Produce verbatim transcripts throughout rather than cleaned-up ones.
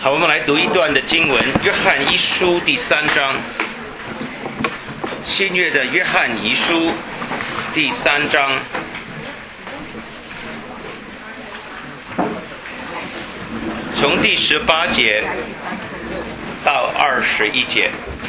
好，我们来读一段的经文，约翰一书第三章，新约的约翰一书第三章，从第十八节到二十一节。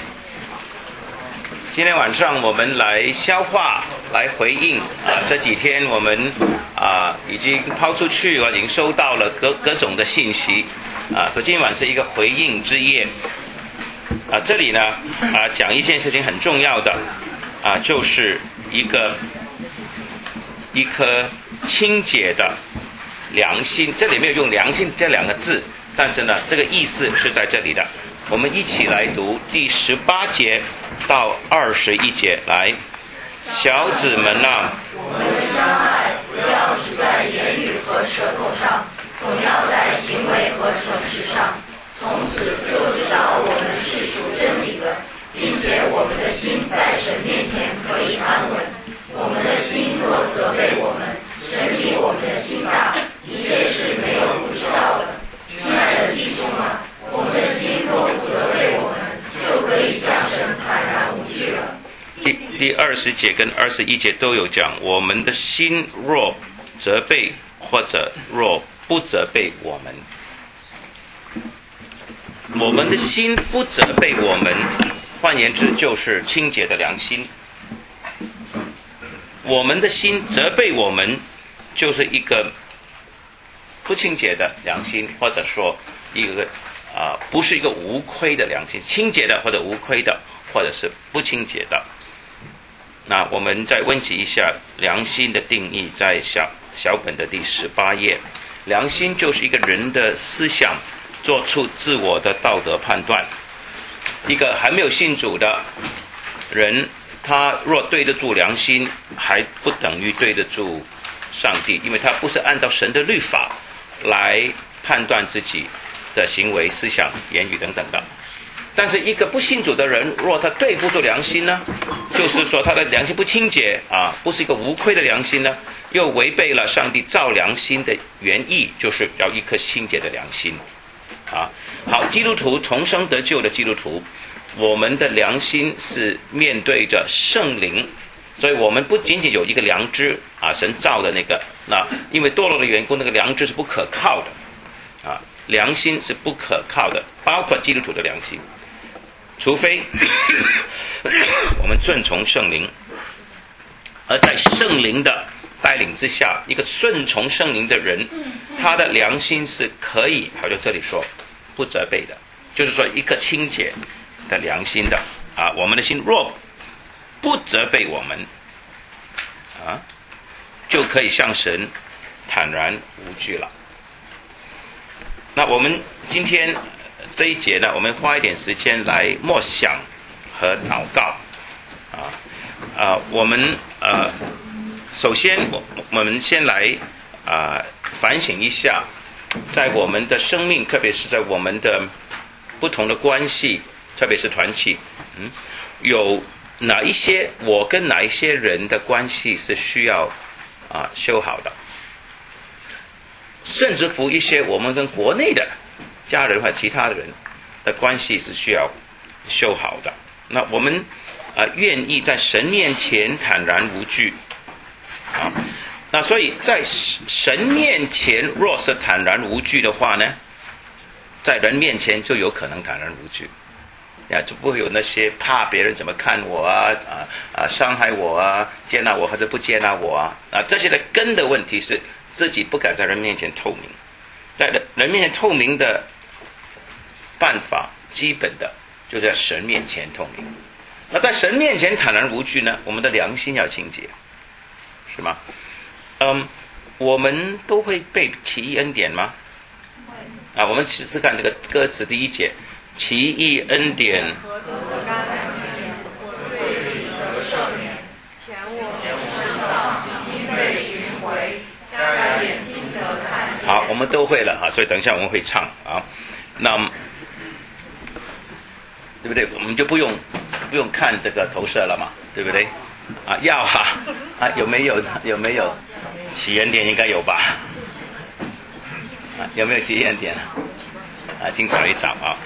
今天晚上我们来消化，来回应啊，这几天我们啊已经抛出去，我已经收到了各各种的信息啊，所以今晚是一个回应之夜啊。这里呢啊讲一件事情很重要的啊，就是一个一颗清洁的良心，这里没有用良心这两个字，但是呢这个意思是在这里的。我们一起来读第十八节到二十一节。来，小子们啊， 我们的相爱不要只在言语和舌头上，总要在行为和诚实上，从此就知道我们是属真理的，并且我们的心在神面前可以安稳。我们的心若责备我们，神比我们的心大，一切是没有不知道的。亲爱的弟兄啊，我们的心若不责备我们，就可以向神坦然无惧了。 第第二十节跟二十一节都有讲，我们的心若责备或者若不责备我们，我们的心不责备我们，换言之就是清洁的良心。我们的心责备我们，就是一个不清洁的良心，或者说一个啊、呃，不是一个无亏的良心，清洁的或者无亏的，或者是不清洁的。那我们再温习一下良心的定义，在小小本的第十八页。良心就是一个人的思想做出自我的道德判断。一个还没有信主的人，他若对得住良心，还不等于对得住上帝，因为他不是按照神的律法来判断自己的行为、思想、言语等等的。但是一个不信主的人，若他对不住良心呢，就是说他的良心不清洁啊，不是一个无愧的良心呢，又违背了上帝造良心的原意，就是要一颗清洁的良心啊。好，基督徒重生得救的基督徒，我们的良心是面对着圣灵，所以我们不仅仅有一个良知啊，神造的那个，那因为堕落的缘故，那个良知是不可靠的啊，良心是不可靠的，包括基督徒的良心，除非我们顺从圣灵，而在圣灵的带领之下，一个顺从圣灵的人，他的良心是可以，好像这里说不责备的，就是说一个清洁的良心的啊，我们的心若不责备我们啊，就可以向神坦然无惧了。那我们今天这一节呢，我们花一点时间来默想和祷告啊啊，我们呃，首先我我们先来啊、呃、反省一下，在我们的生命，特别是在我们的不同的关系，特别是团体，嗯，有哪一些我跟哪一些人的关系是需要啊修好的，甚至乎一些我们跟国内的家人或其他的人的关系是需要修好的。那我们啊愿意在神面前坦然无惧啊。那所以在神面前若是坦然无惧的话呢，在人面前就有可能坦然无惧啊，就不会有那些怕别人怎么看我啊啊啊伤害我啊，接纳我或者不接纳我啊啊，这些的根的问题是自己不敢在人面前透明。在人面前透明的办法，基本的就在神面前透明。那在神面前坦然无惧呢，我们的良心要清洁，是吗？嗯，我们都会背奇异恩典吗？啊，我们试试看这个歌词第一节，奇异恩典。好，我们都会了啊，所以等一下我们会唱啊。那对不对？我们就不用不用看这个投射了嘛，对不对？啊，要哈啊，有没有有没有起源点？应该有吧？啊，有没有起源点？啊， 啊，请找一找啊。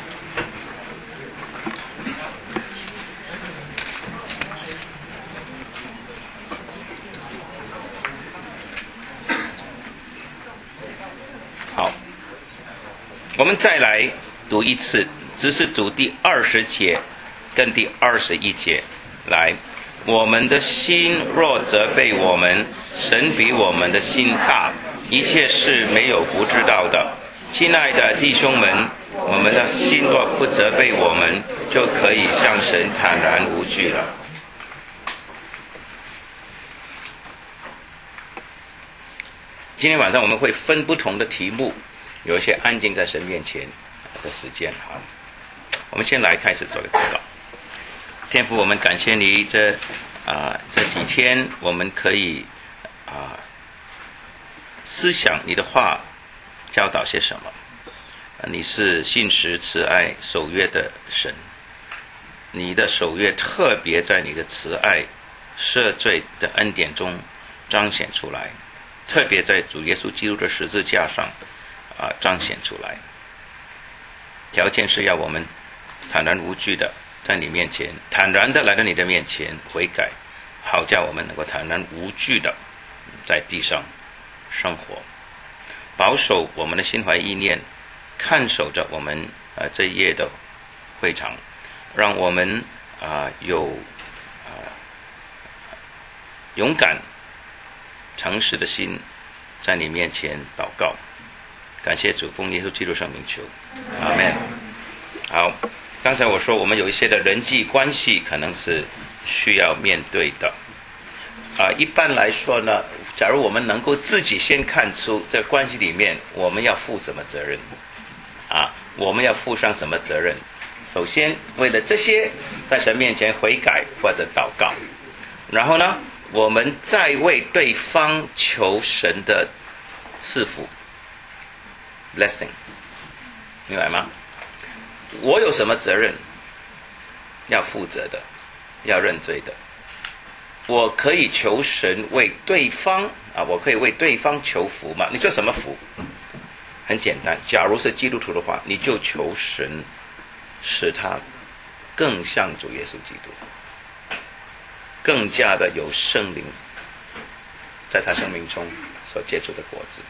好，我们再来读一次，只是读第二十节跟第二十一节。来，我们的心若责备我们，神比我们的心大，一切事没有不知道的。亲爱的弟兄们，我们的心若不责备我们，就可以向神坦然无惧了。今天晚上我们会分不同的题目，有一些安静在神面前的时间。好，我们先来开始做个祷告。天父，我们感谢你这啊、呃、这几天我们可以啊、呃、思想你的话教导些什么。你是信实慈爱守约的神，你的守约特别在你的慈爱赦罪的恩典中彰显出来，特别在主耶稣基督的十字架上啊、呃、彰显出来。条件是要我们坦然无惧的在你面前，坦然的来到你的面前悔改，好叫我们能够坦然无惧的在地上生活，保守我们的心怀意念，看守着我们呃这一夜的会场，让我们啊、呃、有啊、呃、勇敢诚实的心在你面前祷告。感谢主，奉耶稣基督圣名求，阿们。好，刚才我说我们有一些的人际关系可能是需要面对的啊、呃。一般来说呢，假如我们能够自己先看出这个关系里面我们要负什么责任啊，我们要负上什么责任，首先为了这些在神面前悔改或者祷告，然后呢我们再为对方求神的赐福 blessing， 明白吗？我有什么责任要负责的，要认罪的，我可以求神为对方啊，我可以为对方求福吗？你说什么福？很简单，假如是基督徒的话，你就求神使他更像主耶稣基督，更加的有圣灵在他生命中所结出的果子。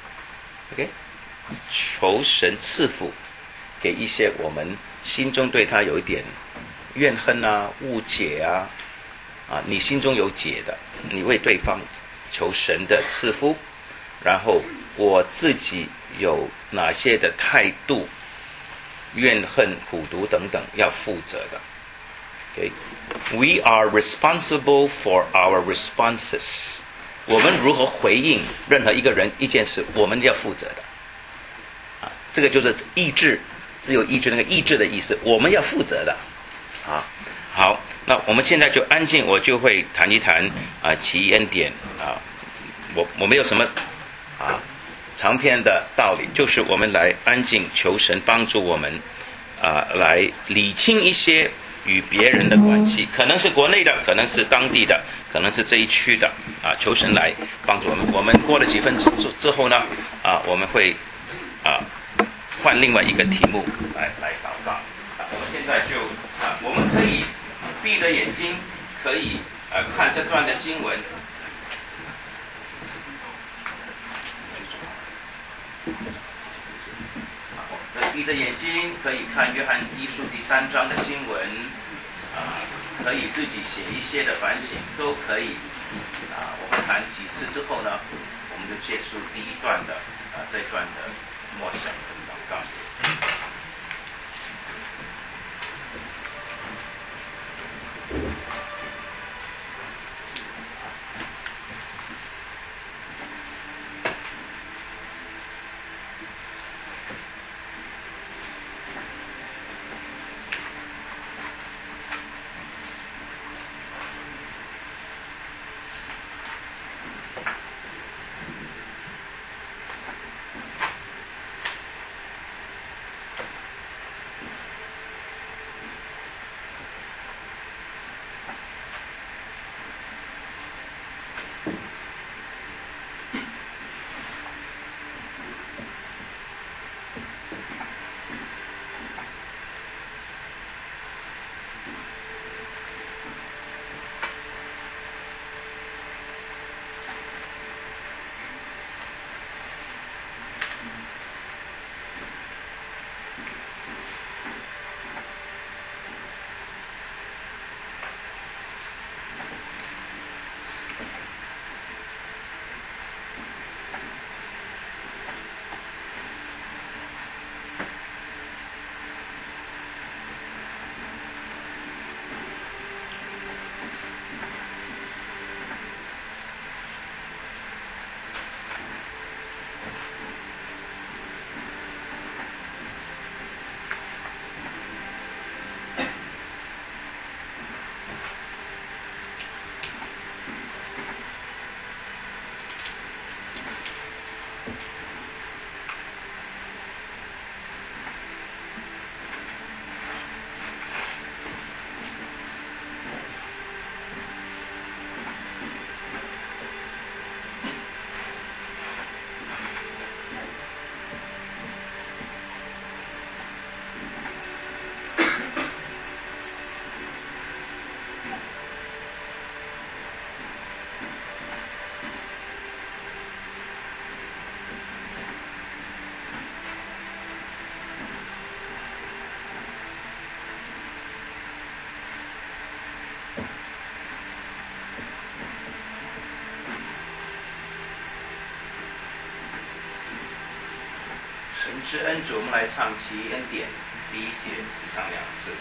OK， 求神赐福给一些我们心中对他有一点怨恨啊、误解啊啊，你心中有解的，你为对方求神的赐福，然后我自己有哪些的态度、怨恨、苦毒等等要负责的。Okay? We are responsible for our responses. 我们如何回应任何一个人、一件事，我们要负责的。啊，这个就是意志，自由意志那个意志的意思，我们要负责的。啊，好，那我们现在就安静，我就会谈一谈啊奇异恩典啊，我我没有什么啊长篇的道理，就是我们来安静求神帮助我们啊来理清一些与别人的关系，可能是国内的，可能是当地的，可能是这一区的啊，求神来帮助我们。我们过了几分钟之后呢，啊，我们会啊换另外一个题目来来祷告。啊，我们现在就啊，我们可以闭着眼睛，可以啊看这段的经文。闭着眼睛可以看约翰一书第三章的经文，啊，可以自己写一些的反省，都可以。啊，我们谈几次之后呢，我们就结束第一段的啊这段的默想跟祷告。 是恩主，我们来唱其恩典第一节，唱两次。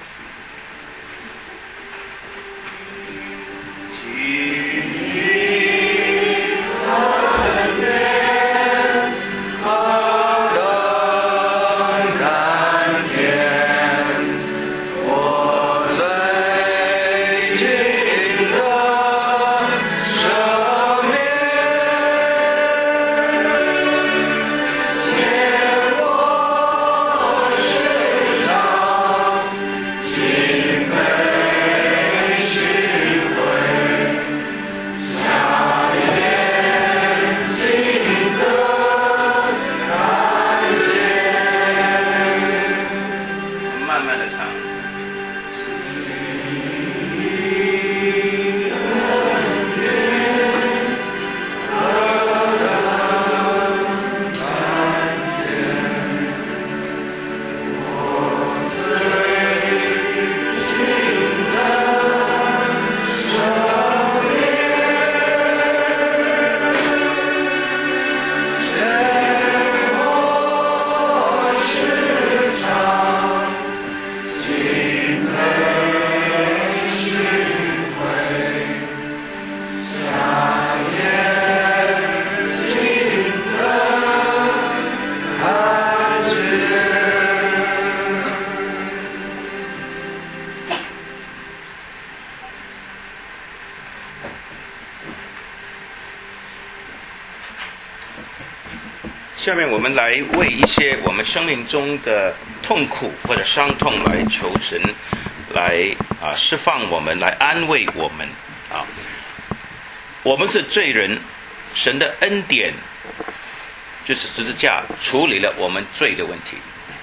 下面我们来为一些我们生命中的痛苦或者伤痛来求神，来啊释放我们，来安慰我们啊。我们是罪人，神的恩典就是十字架处理了我们罪的问题。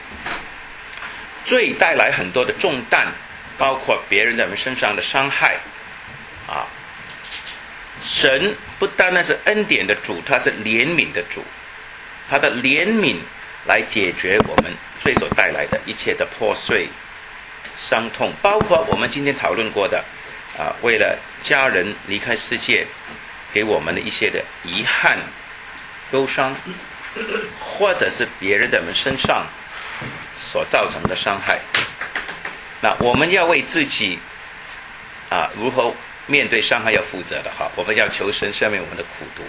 罪带来很多的重担，包括别人在我们身上的伤害啊。神不单单是恩典的主，他是怜悯的主。他的怜悯来解决我们罪所带来的一切的破碎、伤痛，包括我们今天讨论过的啊，为了家人离开世界，给我们的一些的遗憾、忧伤，或者是别人在我们身上所造成的伤害。那我们要为自己啊如何面对伤害要负责的哈，我们要求神赦免我们的苦毒。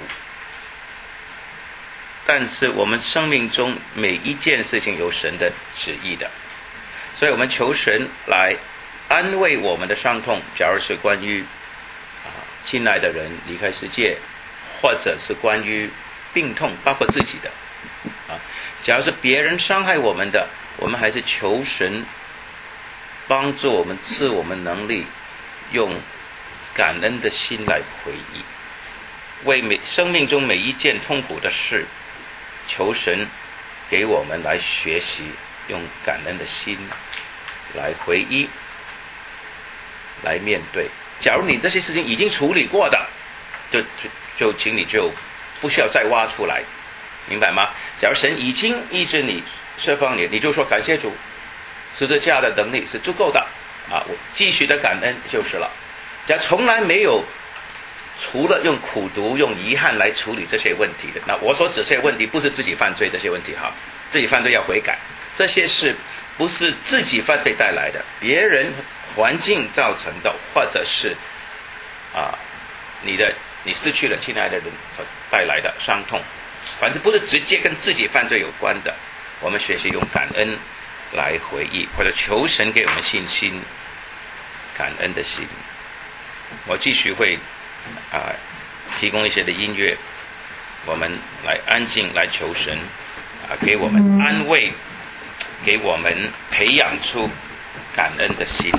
但是我们生命中每一件事情有神的旨意的，所以我们求神来安慰我们的伤痛。假如是关于啊亲爱的人离开世界，或者是关于病痛，包括自己的啊，假如是别人伤害我们的，我们还是求神帮助我们，赐我们能力，用感恩的心来回忆，为每生命中每一件痛苦的事。求神给我们来学习，用感恩的心来回忆，来面对。假如你这些事情已经处理过的，就就就请你就不需要再挖出来，明白吗？假如神已经医治你、释放你，你就说感谢主，十字架的能力是足够的啊！我继续的感恩就是了。假如从来没有除了用苦毒、用遗憾来处理这些问题的，那我所指这些问题不是自己犯罪这些问题哈，自己犯罪要悔改，这些是不是自己犯罪带来的，别人环境造成的，或者是啊你的你失去了亲爱的人所带来的伤痛，反正不是直接跟自己犯罪有关的，我们学习用感恩来回忆，或者求神给我们信心、感恩的心。我继续会啊，提供一些的音乐，我们来安静来求神啊，给我们安慰，给我们培养出感恩的心。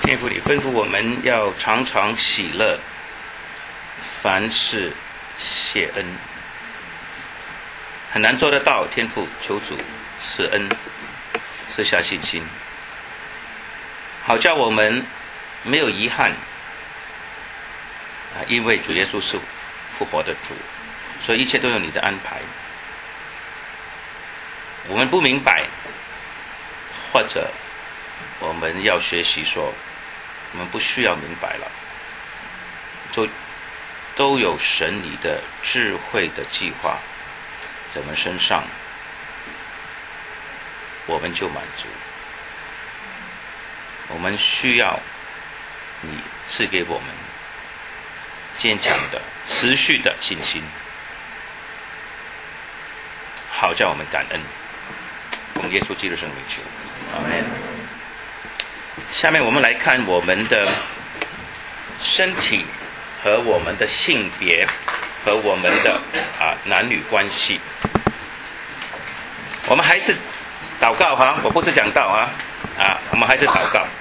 天父，你吩咐我们要常常喜乐，凡事谢恩。很难做得到，天父，求主赐恩，赐下信心，好叫我们没有遗憾啊！因为主耶稣是复活的主，所以一切都有你的安排。我们不明白，或者我们要学习说，我们不需要明白了，就都有神你的智慧的计划在我们身上，我们就满足。我们需要你赐给我们坚强的、持续的信心，好叫我们感恩。奉耶稣基督圣名求，阿们。下面我们来看我们的身体和我们的性别和我们的啊男女关系。我们还是祷告哈，我不是讲道啊啊，我们还是祷告。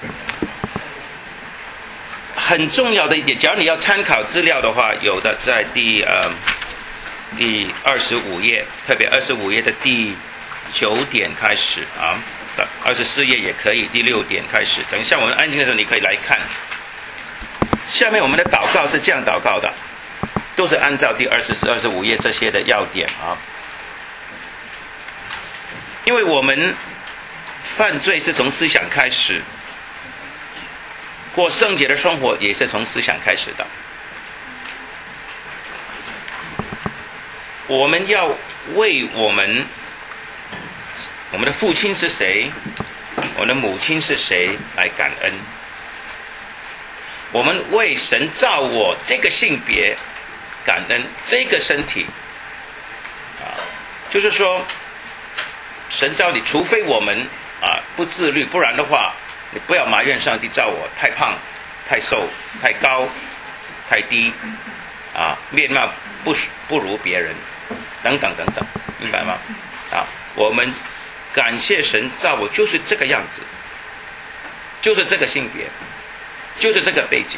很重要的一点，假如你要参考资料的话，有的在第呃第二十五页，特别二十五页的第九点开始啊，二十四页也可以，第六点开始。等一下我们安静的时候，你可以来看。下面我们的祷告是这样祷告的，都是按照第二十四、二十五页这些的要点啊。因为我们犯罪是从思想开始，过圣洁的生活也是从思想开始的。我们要为我们我们的父亲是谁，我们的母亲是谁来感恩。我们为神造我这个性别感恩，这个身体啊，就是说神造你，除非我们啊不自律，不然的话你不要埋怨上帝造我太胖、太瘦、太高、太低啊，面貌不不如别人等等等等，明白吗？啊，我们感谢神造我就是这个样子，就是这个性别，就是这个背景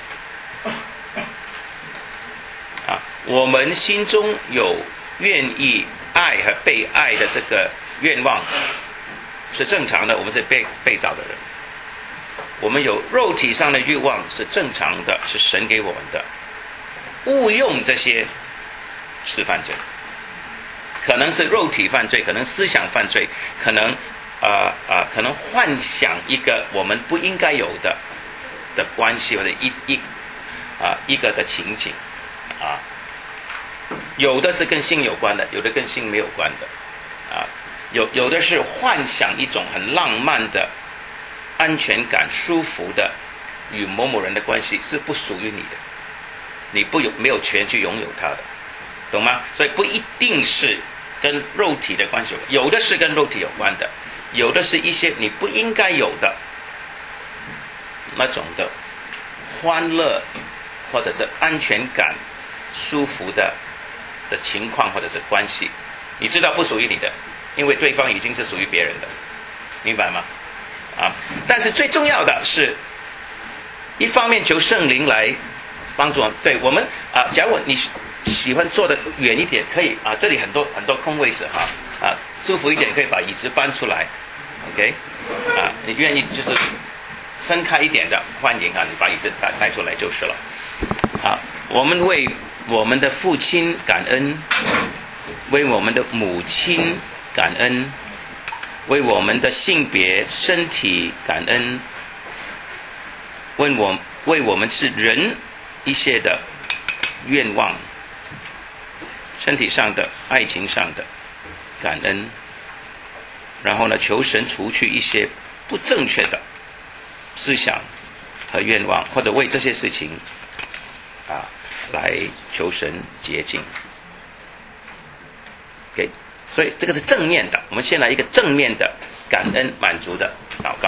啊，我们心中有愿意爱和被爱的这个愿望是正常的，我们是被被造的人。我们有肉体上的欲望是正常的，是神给我们的。误用这些是犯罪，可能是肉体犯罪，可能思想犯罪，可能啊啊、呃呃，可能幻想一个我们不应该有的的关系，或者一一啊、呃、一个的情景啊，有的是跟性有关的，有的跟性没有关的啊，有有的是幻想一种很浪漫的、安全感、舒服的与某某人的关系，是不属于你的，你不有没有权去拥有它的，懂吗？所以不一定是跟肉体的关系有关，有的是跟肉体有关的，有的是一些你不应该有的那种的欢乐或者是安全感、舒服的的情况或者是关系，你知道不属于你的，因为对方已经是属于别人的，明白吗？啊！但是最重要的是，一方面求圣灵来帮助我们。对我们啊，假如你喜欢坐的远一点，可以啊，这里很多很多空位置哈啊，舒服一点可以把椅子搬出来 ，OK 啊，你愿意就是伸开一点的，欢迎啊，你把椅子打开出来就是了。啊，我们为我们的父亲感恩，为我们的母亲感恩，为我们的性别身体感恩，为我为我们是人一些的愿望，身体上的、爱情上的感恩，然后呢，求神除去一些不正确的思想和愿望，或者为这些事情啊来求神洁净。OK， 所以这个是正面的，我们先来一个正面的感恩满足的祷告。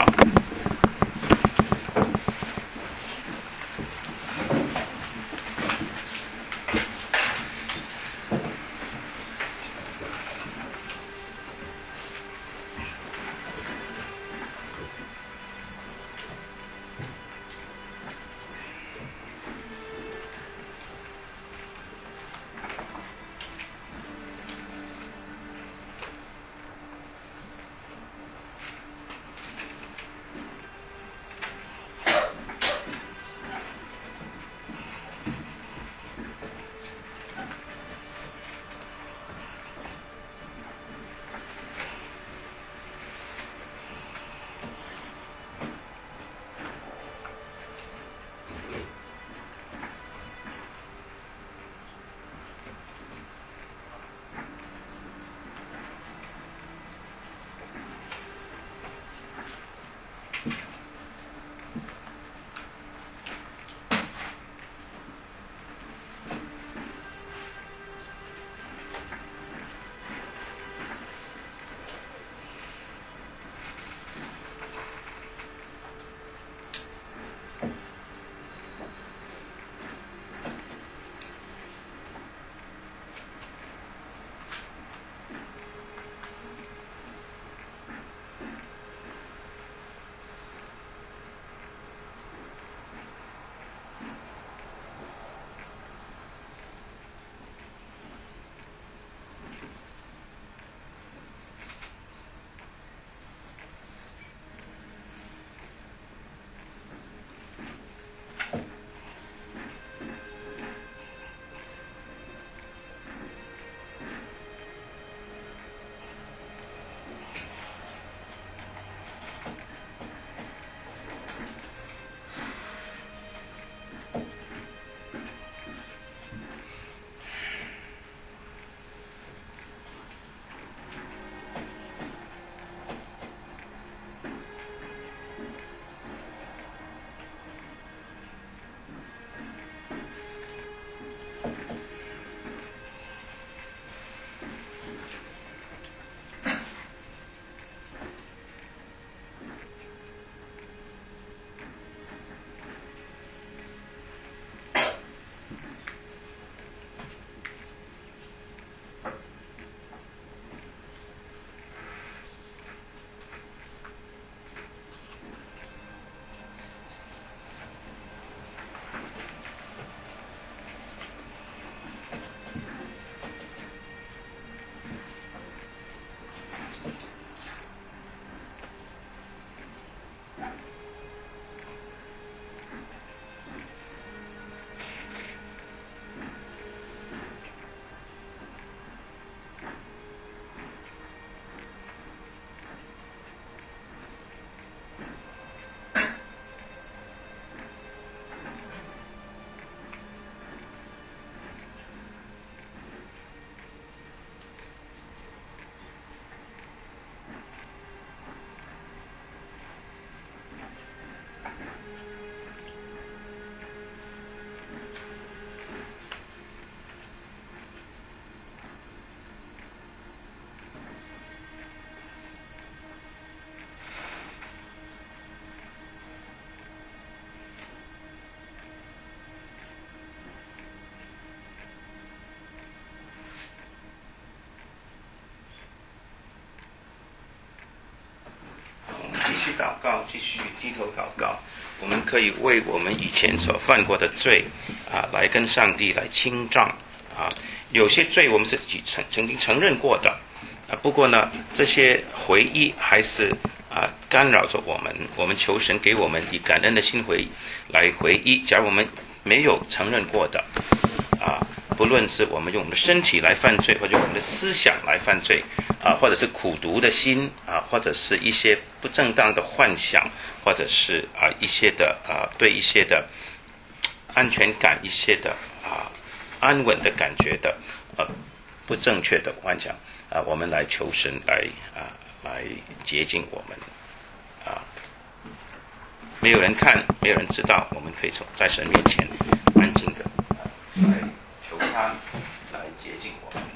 祷告，继续低头祷告。我们可以为我们以前所犯过的罪啊，来跟上帝来清账啊。有些罪我们自己曾曾经承认过的啊，不过呢，这些回忆还是啊干扰着我们。我们求神给我们以感恩的心回来回忆。假如我们没有承认过的啊，不论是我们用我们的身体来犯罪，或者我们的思想来犯罪啊，或者是苦毒的心啊，或者是一些不正当的幻想，或者是啊一些的啊对一些的安全感、一些的啊安稳的感觉的呃不正确的幻想啊，我们来求神来啊来洁净我们啊。没有人看，没有人知道，我们可以从在神面前安静的来求他来洁净我们。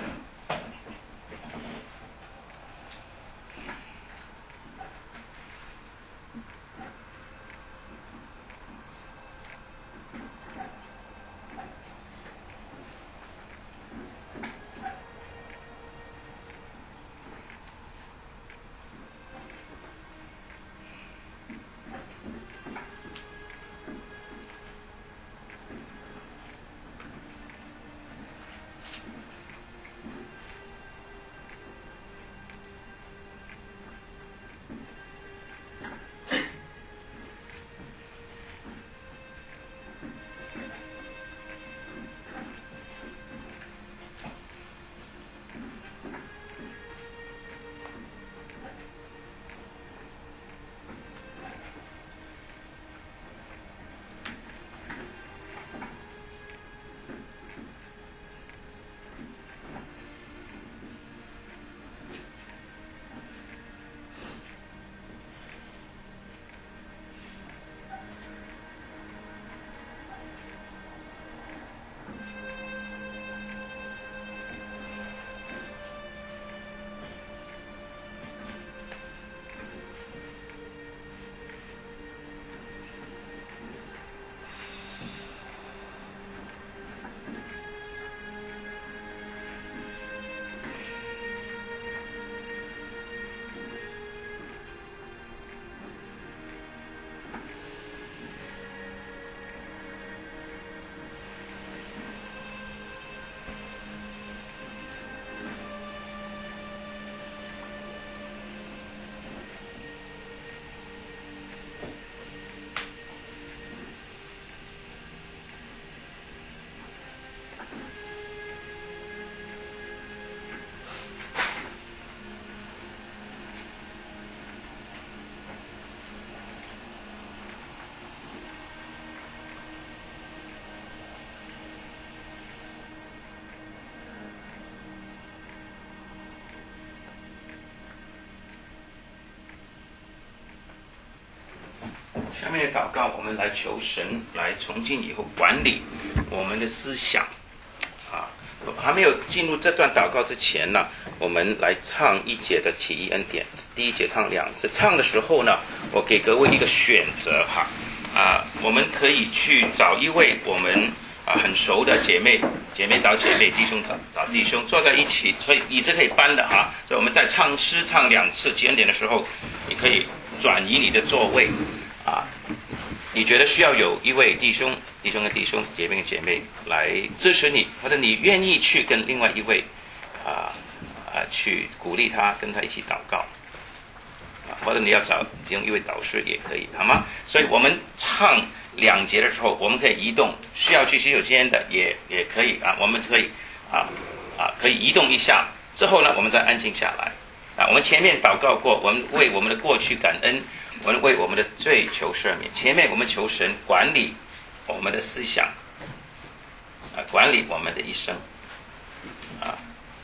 下面的祷告，我们来求神来从今以后管理我们的思想啊。还没有进入这段祷告之前呢，我们来唱一节的奇异恩典。第一节唱两次，唱的时候呢，我给各位一个选择哈啊，我们可以去找一位我们啊很熟的姐妹，姐妹找姐妹，弟兄找找弟兄，坐在一起，所以椅子可以搬的哈。所以我们在唱诗唱两次奇异恩典的时候，你可以转移你的座位。啊，你觉得需要有一位弟兄、弟兄跟弟兄、姐妹跟姐妹来支持你，或者你愿意去跟另外一位啊啊去鼓励他，跟他一起祷告啊，或者你要找其中一位导师也可以，好吗？所以我们唱两节的时候，我们可以移动，需要去洗手间的也也可以啊，我们可以啊啊可以移动一下，之后呢，我们再安静下来啊。我们前面祷告过，我们为我们的过去感恩。我们为我们的罪求赦免，前面我们求神管理我们的思想，啊，管理我们的一生，啊，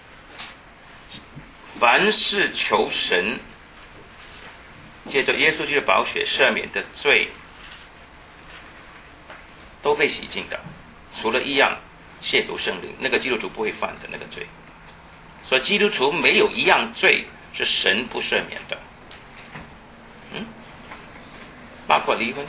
凡是求神借着耶稣基督的宝血赦免的罪，都被洗净的，除了一样亵渎圣灵，那个基督徒不会犯的那个罪。所以基督徒没有一样罪是神不赦免的。嗯。包括离婚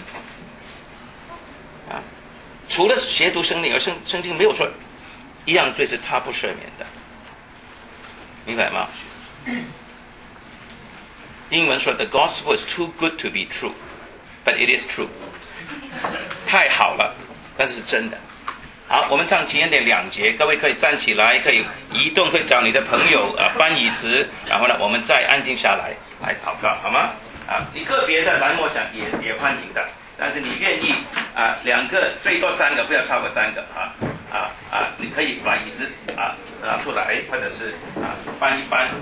啊，除了亵渎圣灵，而圣圣经没有说一样罪是他不赦免的，明白吗？ 英文说 The gospel is too good to be true, but it is true. 太好了，但是是真的。好，我们唱祈恩典两节，各位可以站起来，可以移动，可以找你的朋友啊、呃、搬椅子，然后呢，我们再安静下来来祷告，好吗？啊，你个别的来默想也也欢迎的，但是你愿意啊、呃、两个最多三个，不要超过三个啊啊啊！你可以把椅子啊拿出来，或者是啊搬一搬啊。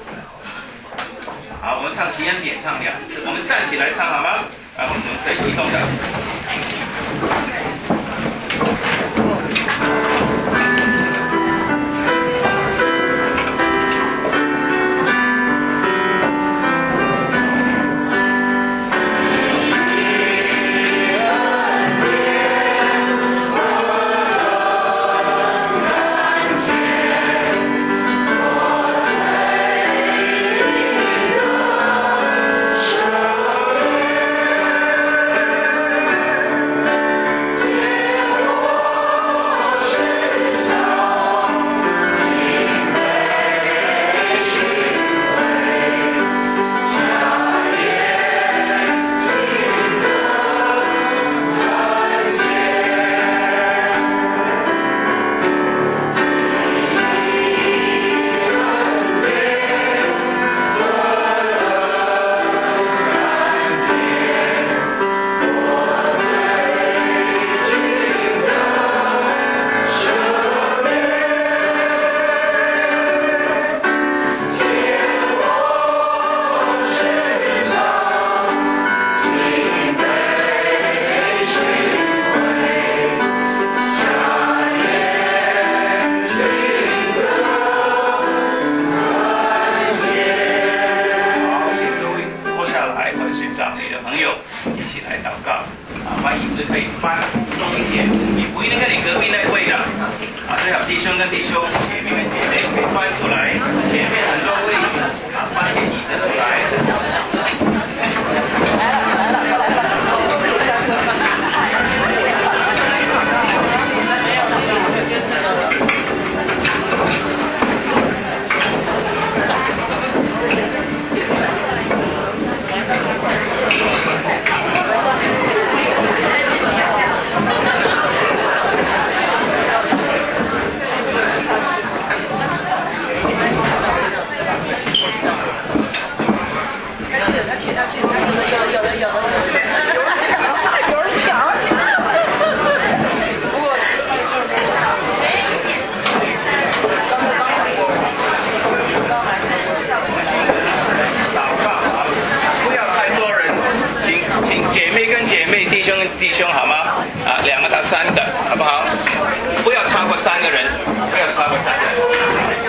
好，我们唱祈恩典唱两次，我们站起来唱好吗？然后我们可以移动的。弟兄好吗？啊，两个到三个，好不好？不要超过三个人，不要超过三个人。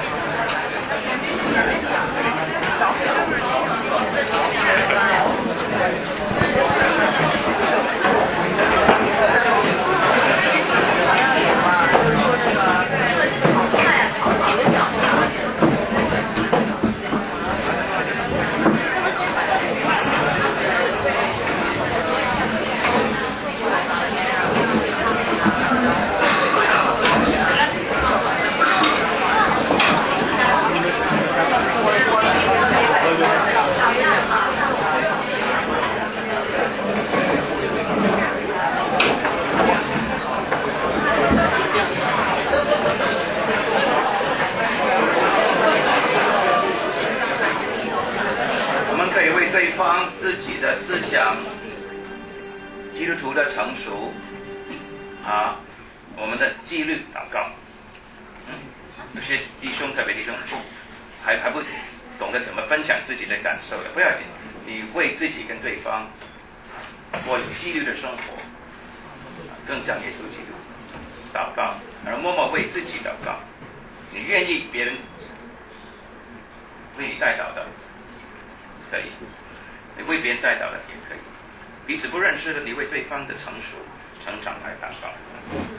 对方自己的思想，基督徒的成熟啊，我们的纪律祷告。嗯，有些弟兄特别弟兄不还还不懂得怎么分享自己的感受的，不要紧，你为自己跟对方过有纪律的生活，更像耶稣基督祷告，然后默默为自己祷告。你愿意别人为你代祷的，可以。你为别人代祷的也可以，彼此不认识的，你为对方的成熟成长来祷告。